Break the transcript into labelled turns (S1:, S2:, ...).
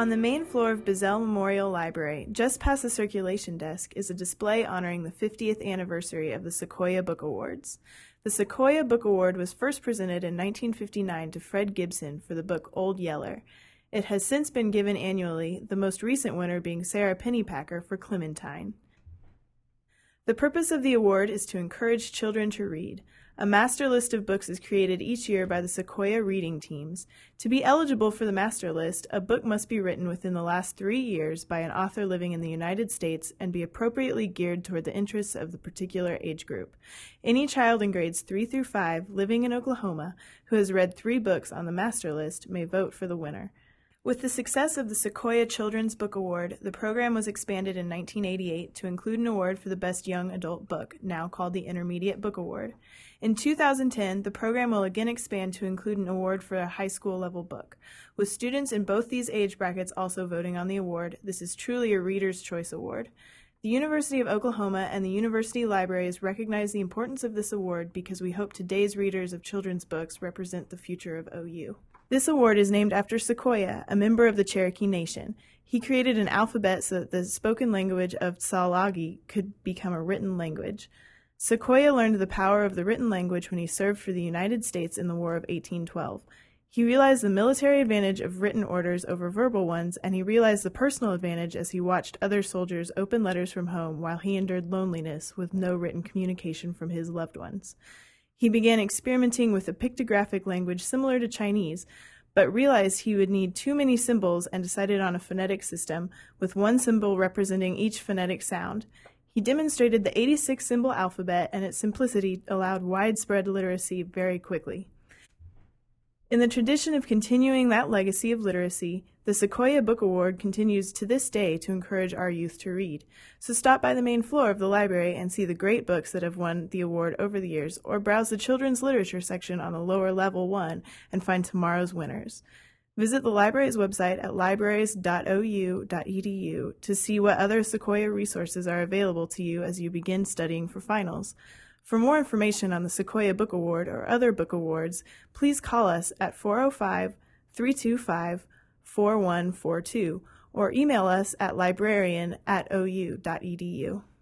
S1: On the main floor of Bizzell Memorial Library, just past the circulation desk, is a display honoring the 50th anniversary of the Sequoia Book Awards. The Sequoia Book Award was first presented in 1959 to Fred Gibson for the book Old Yeller. It has since been given annually, the most recent winner being Sarah Pennypacker for Clementine. The purpose of the award is to encourage children to read. A master list of books is created each year by the Sequoia reading teams. To be eligible for the master list, a book must be written within the last 3 years by an author living in the United States and be appropriately geared toward the interests of the particular age group. Any child in grades 3 through 5 living in Oklahoma who has read 3 books on the master list may vote for the winner. With the success of the Sequoia Children's Book Award, the program was expanded in 1988 to include an award for the Best Young Adult Book, now called the Intermediate Book Award. In 2010, the program will again expand to include an award for a high school level book. With students in both these age brackets also voting on the award, this is truly a Reader's Choice Award. The University of Oklahoma and the University Libraries recognize the importance of this award because we hope today's readers of children's books represent the future of OU. This award is named after Sequoia, a member of the Cherokee Nation. He created an alphabet so that the spoken language of Tsalagi could become a written language. Sequoia learned the power of the written language when he served for the United States in the War of 1812. He realized the military advantage of written orders over verbal ones, and he realized the personal advantage as he watched other soldiers open letters from home while he endured loneliness with no written communication from his loved ones. He began experimenting with a pictographic language similar to Chinese, but realized he would need too many symbols and decided on a phonetic system, with one symbol representing each phonetic sound. He demonstrated the 86-symbol alphabet, and its simplicity allowed widespread literacy very quickly. In the tradition of continuing that legacy of literacy, the Sequoia Book Award continues to this day to encourage our youth to read. So stop by the main floor of the library and see the great books that have won the award over the years, or browse the children's literature section on the lower level 1 and find tomorrow's winners. Visit the library's website at libraries.ou.edu to see what other Sequoia resources are available to you as you begin studying for finals. For more information on the Sequoia Book Award or other book awards, please call us at 405-325-4142 or email us at librarian@ou.edu.